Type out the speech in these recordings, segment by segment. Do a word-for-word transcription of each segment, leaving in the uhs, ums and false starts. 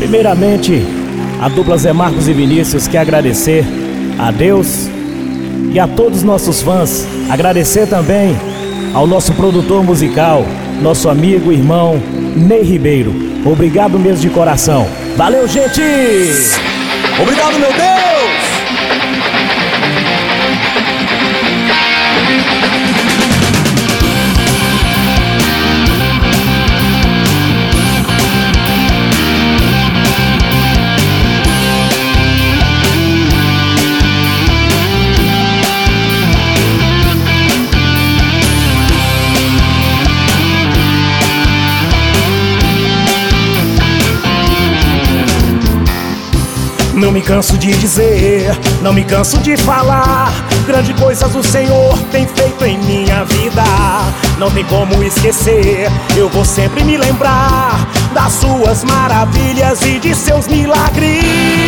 Primeiramente, a dupla Zé Marcos e Vinícius quer agradecer a Deus e a todos os nossos fãs. Agradecer também ao nosso produtor musical, nosso amigo e irmão Ney Ribeiro. Obrigado mesmo de coração. Valeu, gente! Obrigado, meu Deus! Não me canso de dizer, não me canso de falar, grandes coisas o Senhor tem feito em minha vida. Não tem como esquecer, eu vou sempre me lembrar das suas maravilhas e de seus milagres.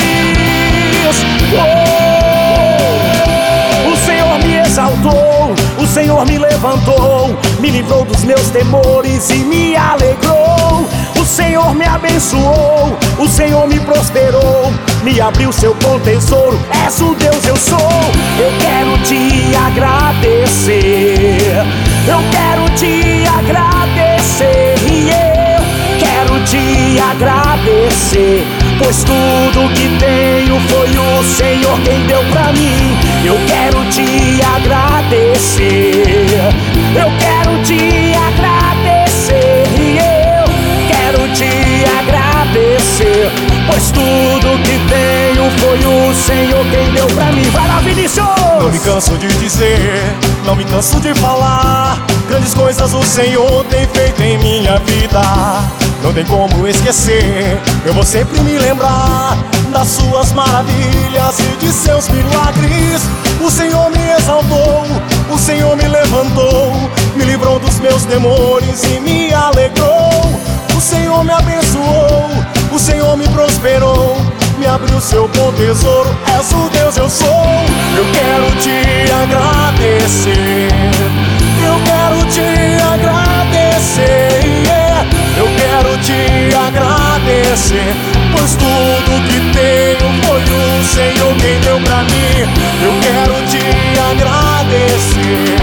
Oh! O Senhor me exaltou, o Senhor me levantou, me livrou dos meus temores e me alegrou. O Senhor me abençoou, o Senhor me prosperou, me abriu seu bom tesouro. És o Deus eu sou. Eu quero te agradecer, eu quero te agradecer, e eu quero te agradecer, pois tudo que tenho foi o Senhor quem deu pra mim. Eu quero te agradecer, eu quero te agradecer, e eu quero te agradecer, pois tudo que tenho foi o Senhor quem deu pra mim. Vai lá, Vinícius! Não me canso de dizer, não me canso de falar, grandes coisas o Senhor tem feito em minha vida. Não tem como esquecer, eu vou sempre me lembrar das suas maravilhas e de seus milagres. O Senhor me exaltou, o Senhor me levantou, me livrou dos meus temores e me alegrou. O Senhor me abençoou, o Senhor me prosperou, me abriu seu bom tesouro. És o Deus eu sou. Eu quero te agradecer, eu quero te agradecer, yeah. Eu quero te agradecer, pois tudo que tenho foi o Senhor quem deu pra mim. Eu quero te agradecer,